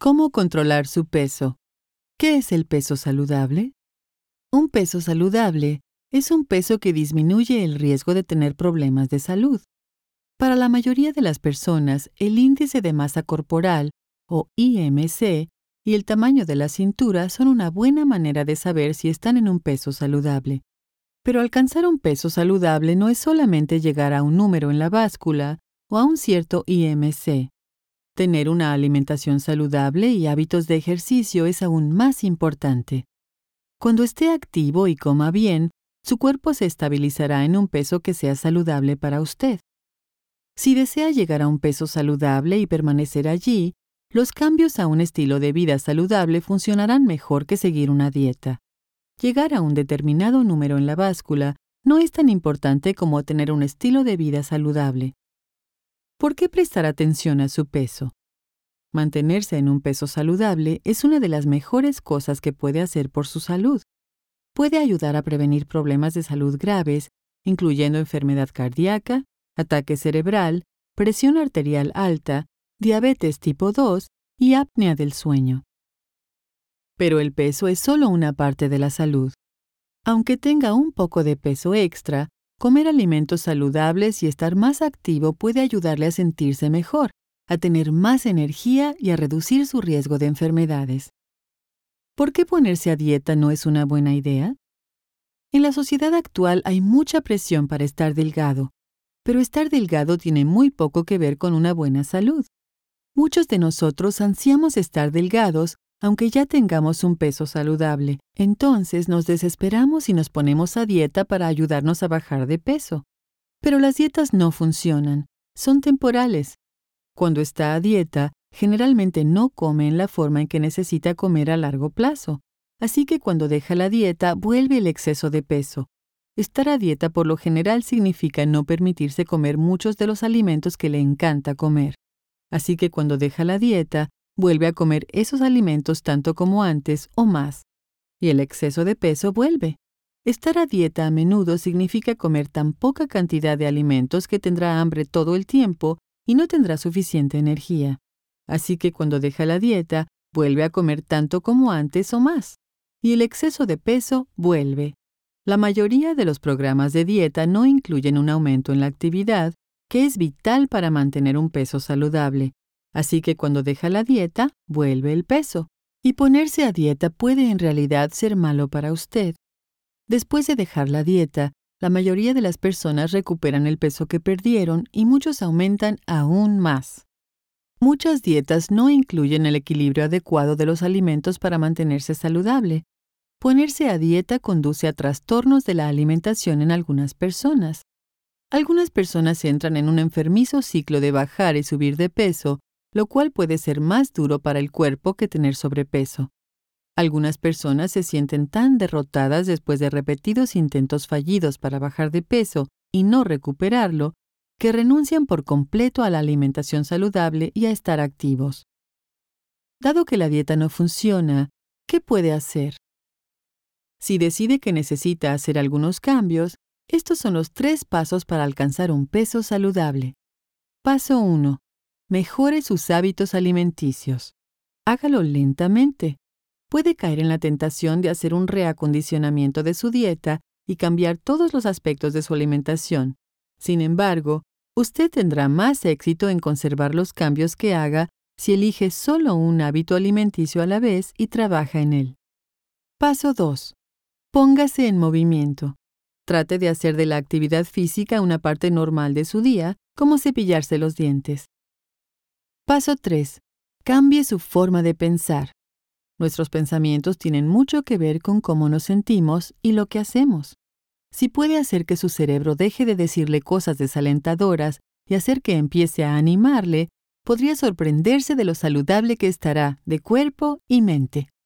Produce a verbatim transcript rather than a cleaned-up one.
¿Cómo controlar su peso? ¿Qué es el peso saludable? Un peso saludable es un peso que disminuye el riesgo de tener problemas de salud. Para la mayoría de las personas, el índice de masa corporal, o I M C, y el tamaño de la cintura son una buena manera de saber si están en un peso saludable. Pero alcanzar un peso saludable no es solamente llegar a un número en la báscula o a un cierto I M C. Tener una alimentación saludable y hábitos de ejercicio es aún más importante. Cuando esté activo y coma bien, su cuerpo se estabilizará en un peso que sea saludable para usted. Si desea llegar a un peso saludable y permanecer allí, los cambios a un estilo de vida saludable funcionarán mejor que seguir una dieta. Llegar a un determinado número en la báscula no es tan importante como tener un estilo de vida saludable. ¿Por qué prestar atención a su peso? Mantenerse en un peso saludable es una de las mejores cosas que puede hacer por su salud. Puede ayudar a prevenir problemas de salud graves, incluyendo enfermedad cardíaca, ataque cerebral, presión arterial alta, diabetes tipo dos y apnea del sueño. Pero el peso es solo una parte de la salud. Aunque tenga un poco de peso extra, comer alimentos saludables y estar más activo puede ayudarle a sentirse mejor, a tener más energía y a reducir su riesgo de enfermedades. ¿Por qué ponerse a dieta no es una buena idea? En la sociedad actual hay mucha presión para estar delgado, pero estar delgado tiene muy poco que ver con una buena salud. Muchos de nosotros ansiamos estar delgados, aunque ya tengamos un peso saludable. Entonces nos desesperamos y nos ponemos a dieta para ayudarnos a bajar de peso. Pero las dietas no funcionan, son temporales. Cuando está a dieta, generalmente no come en la forma en que necesita comer a largo plazo. Así que cuando deja la dieta, vuelve el exceso de peso. Estar a dieta por lo general significa no permitirse comer muchos de los alimentos que le encanta comer. Así que cuando deja la dieta, vuelve a comer esos alimentos tanto como antes o más. Y el exceso de peso vuelve. Estar a dieta a menudo significa comer tan poca cantidad de alimentos que tendrá hambre todo el tiempo y no tendrá suficiente energía. Así que cuando deja la dieta, vuelve a comer tanto como antes o más. Y el exceso de peso vuelve. La mayoría de los programas de dieta no incluyen un aumento en la actividad, que es vital para mantener un peso saludable. Así que cuando deja la dieta, vuelve el peso. Y ponerse a dieta puede en realidad ser malo para usted. Después de dejar la dieta, la mayoría de las personas recuperan el peso que perdieron y muchos aumentan aún más. Muchas dietas no incluyen el equilibrio adecuado de los alimentos para mantenerse saludable. Ponerse a dieta conduce a trastornos de la alimentación en algunas personas. Algunas personas entran en un enfermizo ciclo de bajar y subir de peso, lo cual puede ser más duro para el cuerpo que tener sobrepeso. Algunas personas se sienten tan derrotadas después de repetidos intentos fallidos para bajar de peso y no recuperarlo, que renuncian por completo a la alimentación saludable y a estar activos. Dado que la dieta no funciona, ¿qué puede hacer? Si decide que necesita hacer algunos cambios, estos son los tres pasos para alcanzar un peso saludable. Paso uno. Mejore sus hábitos alimenticios. Hágalo lentamente. Puede caer en la tentación de hacer un reacondicionamiento de su dieta y cambiar todos los aspectos de su alimentación. Sin embargo, usted tendrá más éxito en conservar los cambios que haga si elige solo un hábito alimenticio a la vez y trabaja en él. Paso dos. Póngase en movimiento. Trate de hacer de la actividad física una parte normal de su día, como cepillarse los dientes. Paso tres. Cambie su forma de pensar. Nuestros pensamientos tienen mucho que ver con cómo nos sentimos y lo que hacemos. Si puede hacer que su cerebro deje de decirle cosas desalentadoras y hacer que empiece a animarle, podría sorprenderse de lo saludable que estará de cuerpo y mente.